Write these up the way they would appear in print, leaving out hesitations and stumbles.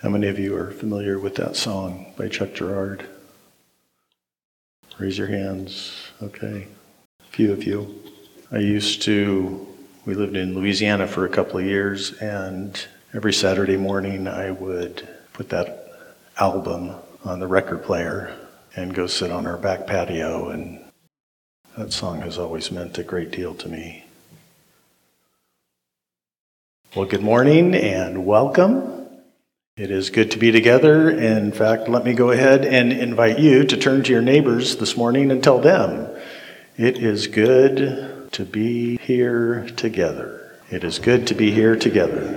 How many of you are familiar with that song by Chuck Girard? Raise your hands. Okay. A few of you. We lived in Louisiana for a couple of years, and every Saturday morning I would put that album on the record player and go sit on our back patio, and that song has always meant a great deal to me. Well, good morning and welcome. It is good to be together. In fact, let me go ahead and invite you to turn to your neighbors this morning and tell them, it is good to be here together. It is good to be here together.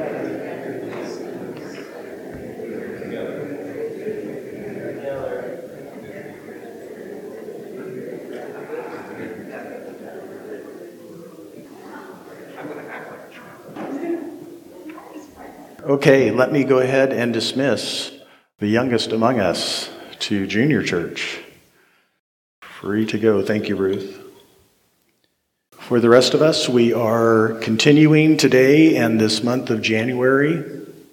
Okay, let me go ahead and dismiss the youngest among us to junior church. Free to go. Thank you, Ruth. For the rest of us, we are continuing today and this month of January,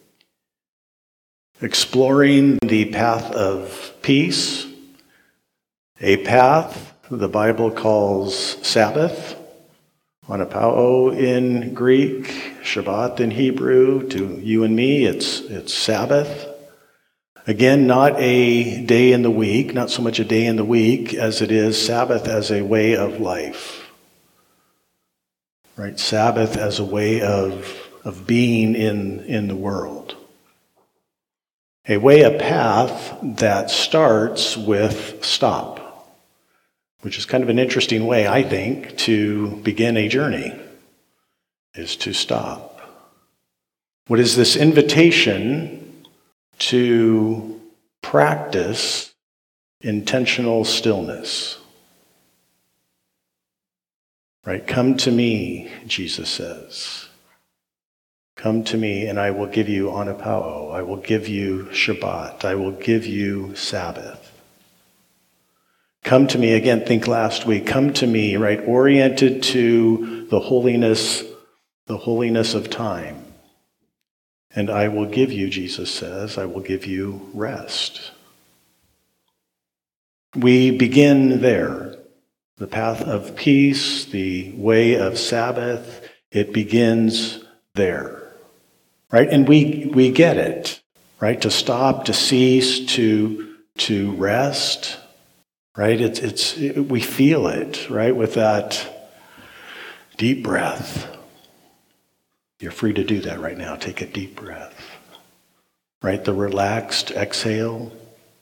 exploring the path of peace, a path the Bible calls Sabbath, Anapao in Greek, Shabbat in Hebrew. To you and me, it's Sabbath. Again, not a day in the week, not so much a day in the week as it is Sabbath as a way of life. Right? Sabbath as a way of being in the world. A path that starts with stop, which is kind of an interesting way, I think, to begin a journey, is to stop. What is this invitation to practice intentional stillness? Right? Come to me, Jesus says. Come to me and I will give you Anapao. I will give you Shabbat. I will give you Sabbath. Come to me, again, think last week, come to me, right, oriented to the holiness of time. And I will give you, Jesus says, I will give you rest. We begin there. The path of peace, the way of Sabbath, it begins there. Right? And we get it, right? To stop, to cease, to rest. Right? We feel it, right? With that deep breath. You're free to do that right now. Take a deep breath. Right? The relaxed exhale.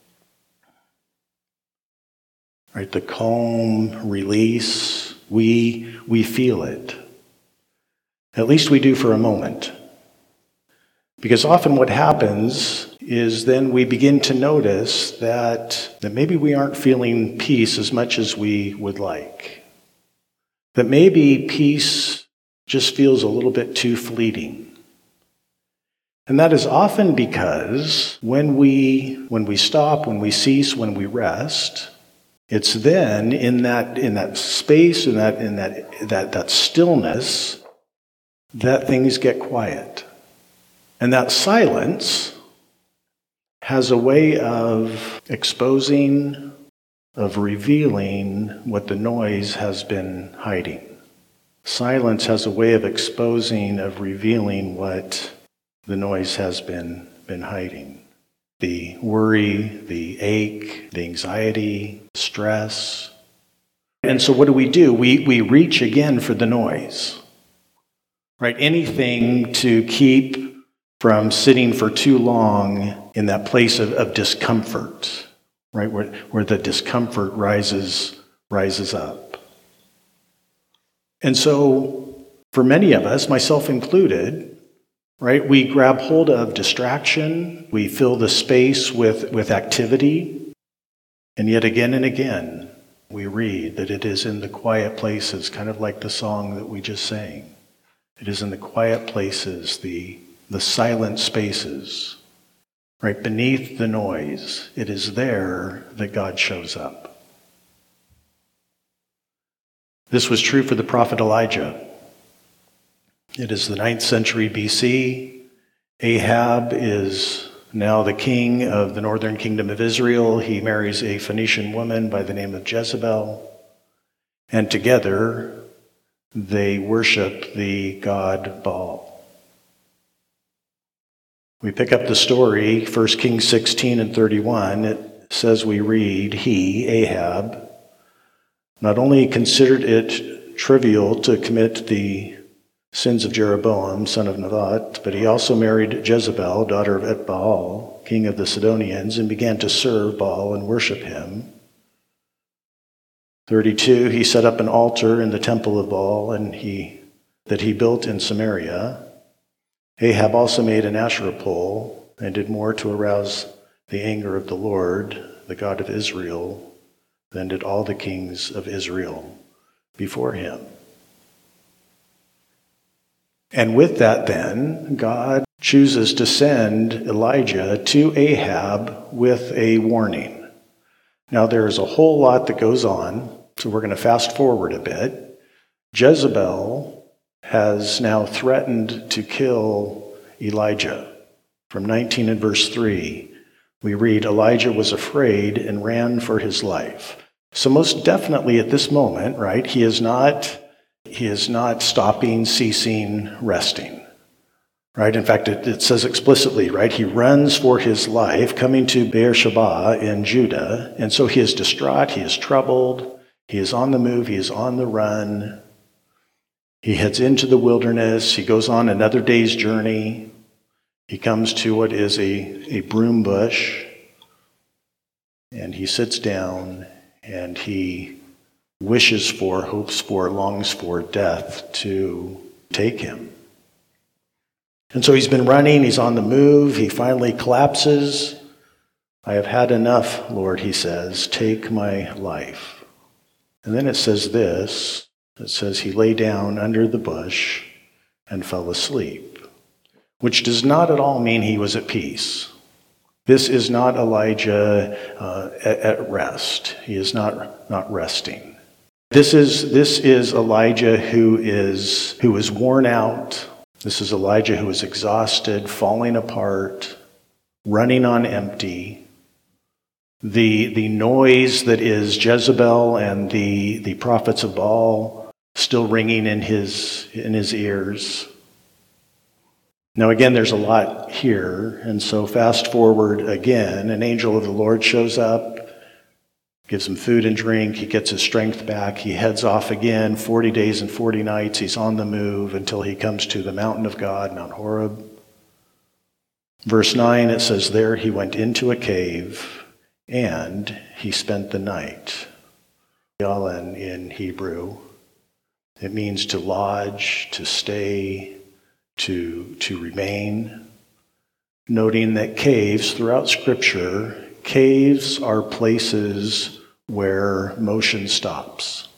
Right? The calm release. We feel it. At least we do for a moment. Because often what happens is then we begin to notice that maybe we aren't feeling peace as much as we would like. That maybe peace just feels a little bit too fleeting. And that is often because when we stop, when we cease, when we rest, it's then in that space, in that stillness, that things get quiet. And that silence has a way of exposing, of revealing what the noise has been hiding. Silence has a way of exposing, of revealing what the noise has been hiding. The worry, the ache, the anxiety, stress. And so what do? We reach again for the noise. Right? Anything to keep from sitting for too long in that place of discomfort, right? Where the discomfort rises up. And so for many of us, myself included, right, we grab hold of distraction, we fill the space with activity, and yet again and again, we read that it is in the quiet places, kind of like the song that we just sang. It is in the quiet places, the silent spaces, right beneath the noise. It is there that God shows up. This was true for the prophet Elijah. It is the 9th century BC. Ahab is now the king of the northern kingdom of Israel. He marries a Phoenician woman by the name of Jezebel, and together they worship the god Baal. We pick up the story, 1 Kings 16 and 31. It says we read, he, Ahab, not only considered it trivial to commit the sins of Jeroboam, son of Nebat, but he also married Jezebel, daughter of Etbaal, king of the Sidonians, and began to serve Baal and worship him. 32, he set up an altar in the temple of Baal that he built in Samaria. Ahab also made an Asherah pole and did more to arouse the anger of the Lord, the God of Israel, than did all the kings of Israel before him. And with that then, God chooses to send Elijah to Ahab with a warning. Now there's a whole lot that goes on, so we're going to fast forward a bit. Jezebel has now threatened to kill Elijah. From 19 and verse 3, we read, Elijah was afraid and ran for his life. So most definitely at this moment, right, he is not stopping, ceasing, resting. Right? In fact, it says explicitly, right, he runs for his life, coming to Beersheba in Judah, and so he is distraught, he is troubled, he is on the move, he is on the run. He heads into the wilderness. He goes on another day's journey. He comes to what is a broom bush, and he sits down, and he wishes for, hopes for, longs for death to take him. And so he's been running. He's on the move. He finally collapses. I have had enough, Lord, he says. Take my life. And then it says this. It says he lay down under the bush and fell asleep, which does not at all mean he was at peace. This is not Elijah at rest. He is not resting. This is Elijah who is worn out. This is Elijah who is exhausted, falling apart, running on empty. The noise that is Jezebel and the prophets of Baal still ringing in his ears. Now again, there's a lot here, and so fast forward again, an angel of the Lord shows up, gives him food and drink, he gets his strength back, he heads off again, 40 days and 40 nights, he's on the move until he comes to the mountain of God, Mount Horeb. Verse 9, it says, there he went into a cave, and he spent the night. Yalen in Hebrew. It means to lodge, to stay, to remain. Noting that caves, throughout Scripture, caves are places where motion stops.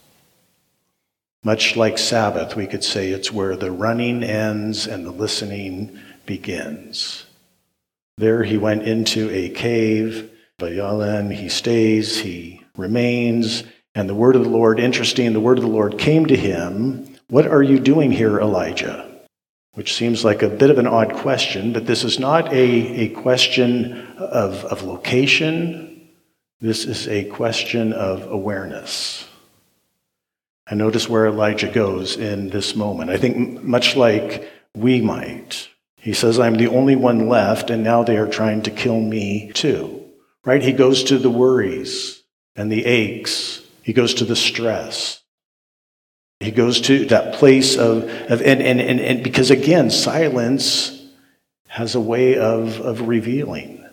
Much like Sabbath, we could say it's where the running ends and the listening begins. There he went into a cave. Vayalen, he stays, he remains. And the word of the Lord, interesting, the word of the Lord came to him, what are you doing here, Elijah? Which seems like a bit of an odd question, but this is not a question of location. This is a question of awareness. And notice where Elijah goes in this moment. I think much like we might. He says, I'm the only one left, and now they are trying to kill me too. Right? He goes to the worries and the aches. He goes to the stress. He goes to that place and because again, silence has a way of revealing.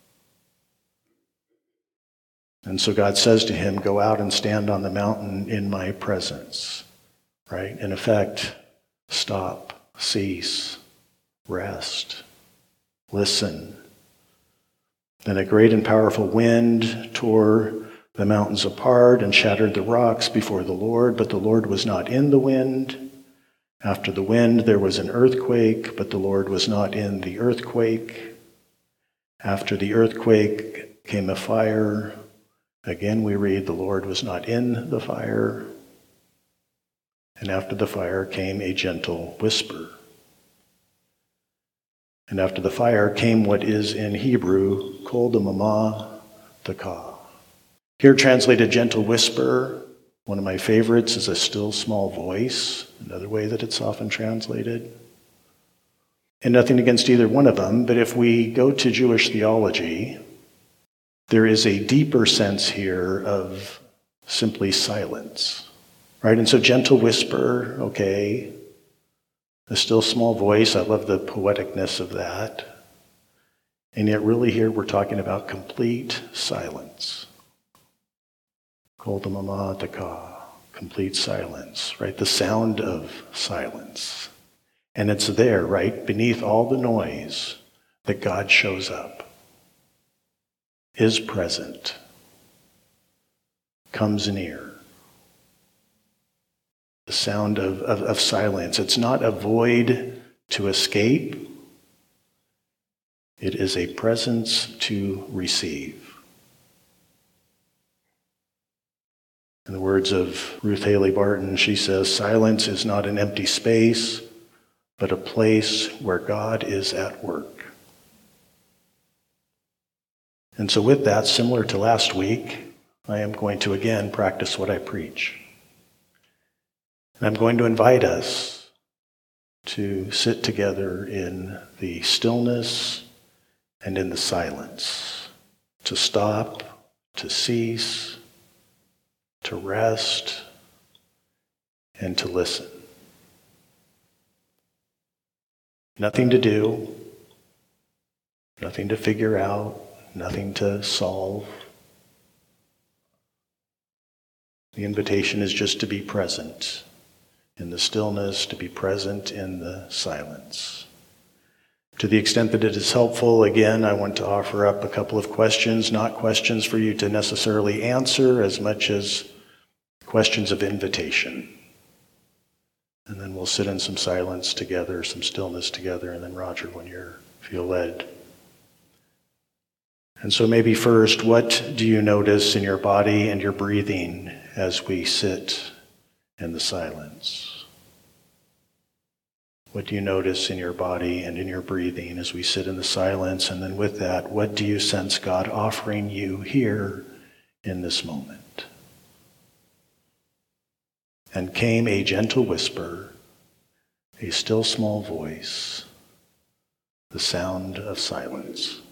And so God says to him, go out and stand on the mountain in my presence. Right? In effect, stop, cease, rest, listen. Then a great and powerful wind tore the mountains apart and shattered the rocks before the Lord, but the Lord was not in the wind. After the wind, there was an earthquake, but the Lord was not in the earthquake. After the earthquake came a fire. Again, we read, the Lord was not in the fire. And after the fire came a gentle whisper. And after the fire came what is in Hebrew, kol damama taka. Here translated gentle whisper. One of my favorites is a still small voice, another way that it's often translated. And nothing against either one of them, but if we go to Jewish theology, there is a deeper sense here of simply silence, right? And so gentle whisper, okay. A still small voice, I love the poeticness of that. And yet really here we're talking about complete silence. Kol damama taka, complete silence, right? The sound of silence. And it's there, right? Beneath all the noise that God shows up, is present, comes near. The sound of silence. It's not a void to escape. It is a presence to receive. In the words of Ruth Haley Barton, she says, silence is not an empty space, but a place where God is at work. And so with that, similar to last week, I am going to again practice what I preach. And I'm going to invite us to sit together in the stillness and in the silence, to stop, to cease, to rest, and to listen. Nothing to do, nothing to figure out, nothing to solve. The invitation is just to be present in the stillness, to be present in the silence. To the extent that it is helpful, again, I want to offer up a couple of questions, not questions for you to necessarily answer as much as questions of invitation. And then we'll sit in some silence together, some stillness together, and then Roger, when you feel led. And so maybe first, what do you notice in your body and your breathing as we sit in the silence? What do you notice in your body and in your breathing as we sit in the silence? And then with that, what do you sense God offering you here in this moment? And came a gentle whisper, a still small voice, the sound of silence.